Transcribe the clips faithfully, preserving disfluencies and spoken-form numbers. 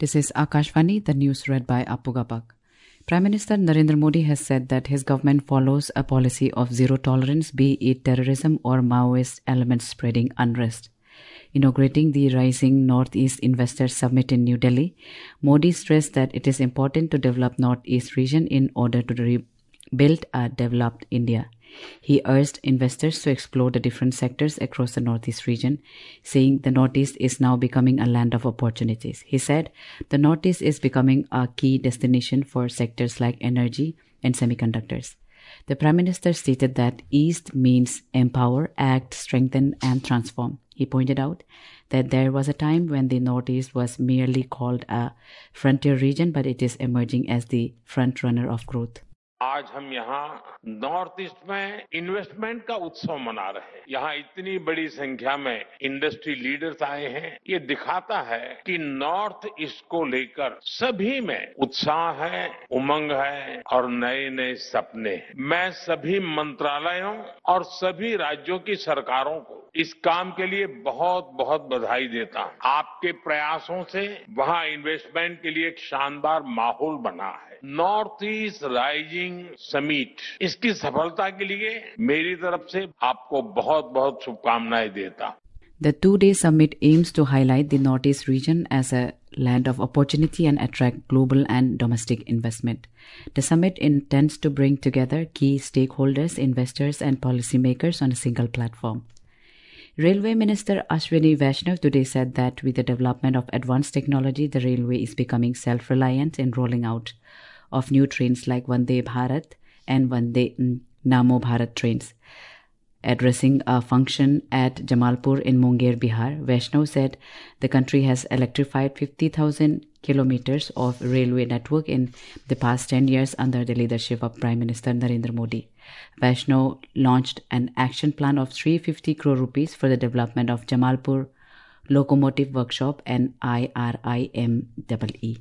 This is Akashvani, the news read by Appu Gapak. Prime Minister Narendra Modi has said that his government follows a policy of zero tolerance, be it terrorism or Maoist elements spreading unrest. Inaugurating the Rising Northeast Investors Summit in New Delhi, Modi stressed that it is important to develop Northeast region in order to rebuild a developed India. He urged investors to explore the different sectors across the Northeast region, saying the Northeast is now becoming a land of opportunities. He said the Northeast is becoming a key destination for sectors like energy and semiconductors. The Prime Minister stated that East means empower, act, strengthen, and transform. He pointed out that there was a time when the Northeast was merely called a frontier region, but it is emerging as the front runner of growth. आज हम यहाँ north east में investment का उत्सव मना रहे हैं। यहाँ इतनी बड़ी संख्या में इंडस्ट्री लीडर्स आए हैं। ये दिखाता है कि नॉर्थ ईस्ट को लेकर सभी में उत्साह है, उमंग है और नए नए सपने हैं। मैं सभी मंत्रालयों और सभी राज्यों की सरकारों को इस काम के लिए बहुत बहुत बधाई देता हूं। आपके प्रयासों से वहां इन्वेस्टमेंट के लिए एक शानदार माहौल बना है। नॉर्थ ईस्ट राइजिंग समिट, इसकी सफलता के लिए मेरी तरफ से आपको बहुत बहुत शुभकामनाएं देता हूं। The two-day summit aims to highlight the Northeast region as a land of opportunity and attract global and domestic investment. The summit intends to bring together key stakeholders, investors, and policymakers on a single platform. Railway Minister Ashwini Vaishnaw today said that with the development of advanced technology, the railway is becoming self-reliant in rolling out of new trains like Vande Bharat and Vande Namo Bharat trains. Addressing a function at Jamalpur in Munger, Bihar, Vaishnaw said the country has electrified fifty thousand kilometers of railway network in the past ten years under the leadership of Prime Minister Narendra Modi. Vaishnaw launched an action plan of three hundred fifty crore rupees for the development of Jamalpur Locomotive Workshop and I R I M E E.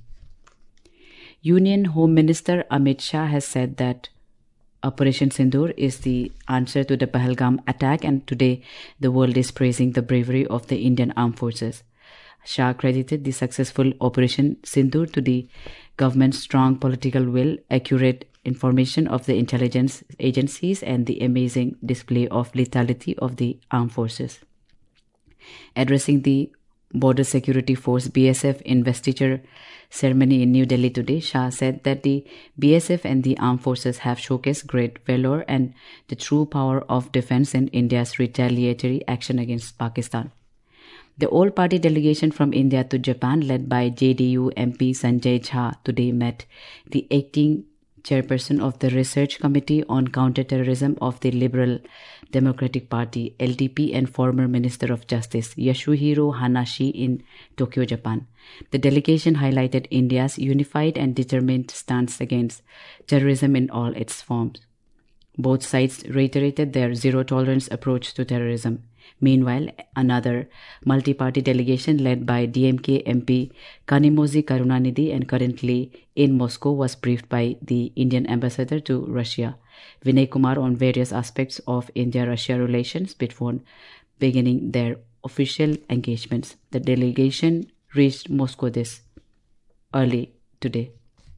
Union Home Minister Amit Shah has said that Operation Sindoor is the answer to the Pahalgam attack, and today the world is praising the bravery of the Indian Armed Forces. Shah credited the successful Operation Sindoor to the government's strong political will, accurate information of the intelligence agencies, and the amazing display of lethality of the armed forces. Addressing the Border Security Force B S F investiture ceremony in New Delhi today, Shah said that the B S F and the armed forces have showcased great valor and the true power of defense in India's retaliatory action against Pakistan. The all-party delegation from India to Japan, led by J D U M P Sanjay Jha, today met the acting chairperson of the Research Committee on Counter-Terrorism of the Liberal Democratic Party, L D P, and former Minister of Justice, Yasuhiro Hanashi, in Tokyo, Japan. The delegation highlighted India's unified and determined stance against terrorism in all its forms. Both sides reiterated their zero-tolerance approach to terrorism. Meanwhile, another multi-party delegation led by D M K M P Kanimozi Karunanidhi and currently in Moscow was briefed by the Indian ambassador to Russia, Vinay Kumar, on various aspects of India-Russia relations before beginning their official engagements. The delegation reached Moscow this early today.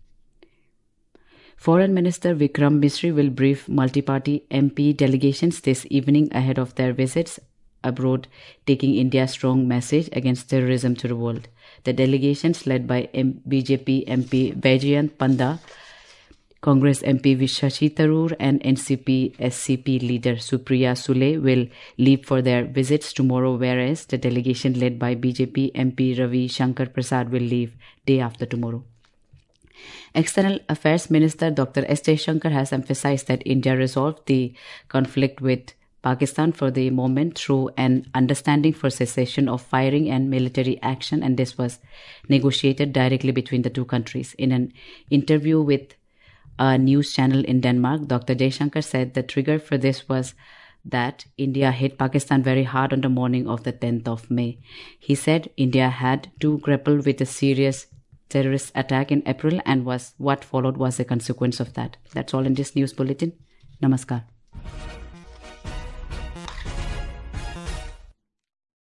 Foreign Minister Vikram Misri will brief multi-party M P delegations this evening ahead of their visits abroad, taking India's strong message against terrorism to the world. The delegations, led by B J P M P Vaijayant Panda, Congress M P Shashi Tharoor, and N C P S C P leader Supriya Sule, will leave for their visits tomorrow, whereas the delegation led by B J P M P Ravi Shankar Prasad will leave day after tomorrow. External Affairs Minister Doctor S Jaishankar has emphasized that India resolved the conflict with Pakistan for the moment through an understanding for cessation of firing and military action, and this was negotiated directly between the two countries. In an interview with a news channel in Denmark, Doctor Jaishankar said the trigger for this was that India hit Pakistan very hard on the morning of the tenth of May. He said India had to grapple with a serious terrorist attack in April, and was what followed was a consequence of that. That's all in this news bulletin. Namaskar.